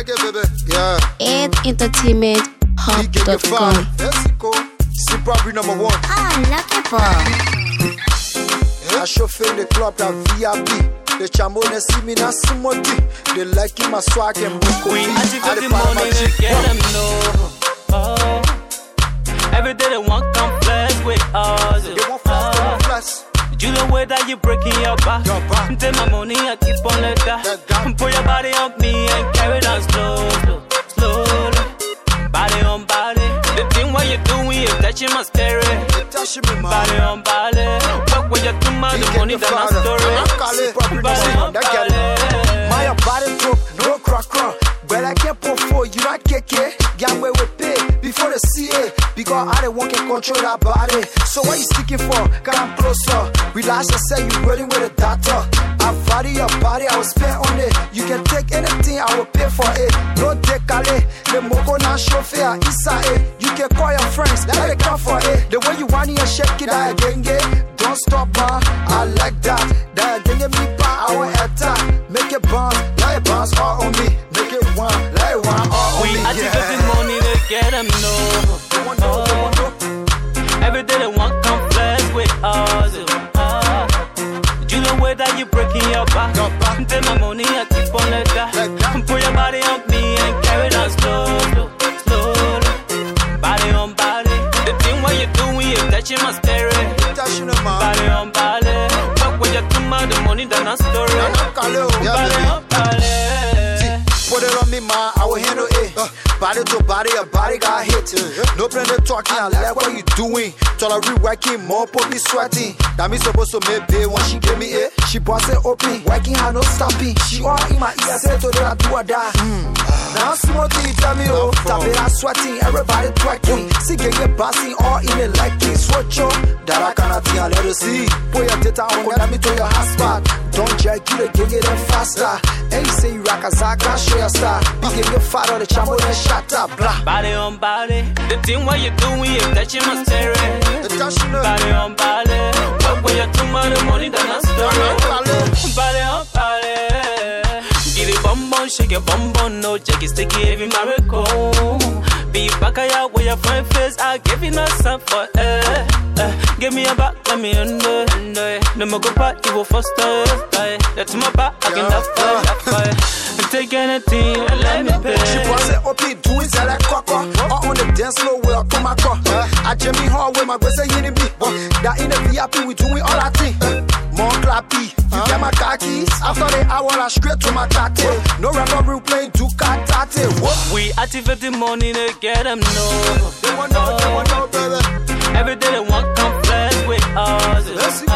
like it, baby. Yeah. And entertainment hub.com. Let's go. See, probably number one. Lucky boy. I chauffeur in the club that VIP. The chamone see me na simoti. They like my swag and book. We activate the money to get them know. Every day they want come flex with us. They want flex. You know where that you breaking your back. Take my money, I keep on like that. Put your body on me and carry it on slowly. Body on body. The thing what you doing is touching my spirit. Body on body. Fuck when you do my money, that's my story. Body on body. My body talk, no crack. But I can't put for you, I can't get. Young way we pay before the CA. Because I don't want to control that body. So what you sticking for? Come closer. Relax and say you ready with the data. I value your body, I will spend on it. You can take anything, I will pay for it. No decale, the moko na chauffeur, isa it. You can call your friends, let it come for it. The way you want it, shake it, I genge. Don't stop, I like that. That genge me pa, I want attack. Make it bounce, let it bounce all on me. Make it one, let it one all on me. We activate the money to get them know. Every day they want come flex with us. You know where that you breaking your back. Take my money, I keep on like that. Put your body on me and carry it on slow. Body on body. The thing what you doing is touching my spirit. Body on body. Fuck when you do my the money, that's not story. Body on body. Put it on me, ma, I will handle it. Body to body, your body got hit. No plan to talking, I like what you doing. Tolerate working, more probably sweating. That means supposed to make pay when she gave me it. She bought it open, working her no stopping. She all in my ear, said to her, do or die. Now smoothly, tell me, oh, tap it, I'm sweating, everybody twerking. See, get your bossing, all in it like it. Switch up, that I cannot think, I let her see. Put your data on, let me to your hotspot. Don't jerk, you the get it faster. And you say you rock a Zaka, show your star. Be get your fat on the chamber and shut up, blah. Body on body. The thing what you doing is touching my spirit. Body on body. But when you do my money, that's not story. Body on body. Get it bum bum, shake your bum bum, no check it, sticky, every miracle. Be back out with your fine face, I'll give you no sun for give me a back, let me under. No more go back, you will foster. That's my back, I can have take anything and let me pay. She was it up in doing like cocker. Or on the dance floor where I come across. I Jimmy Hall with my girls saying me. That in the VIP we doing all that thing. More clappy, you get my car keys. After the hour I straight to my car. No record room playing to car tate. We activate the money to get them know. They want know, baby. Every day they want come flex with us.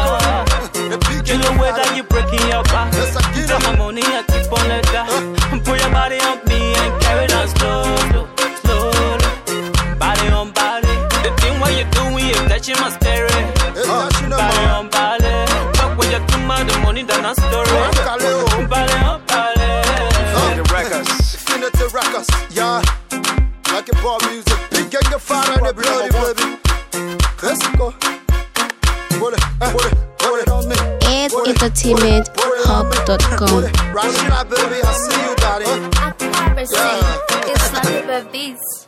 You know where that you breaking your back. Take my money, I keep on like that. Put your body on me and carry it on slow. Body on body. The thing what you doing is touching my spirit. Body on body. Fuck when you do my the money, that's not story. Body on body. Infinity Records, yeah. Like a pop music. Big gang the fire and the bloody baby. Let's go. Put it on me. And entertainment hub.com. Rashida, baby, I see you, daddy. I never say it's not the beats.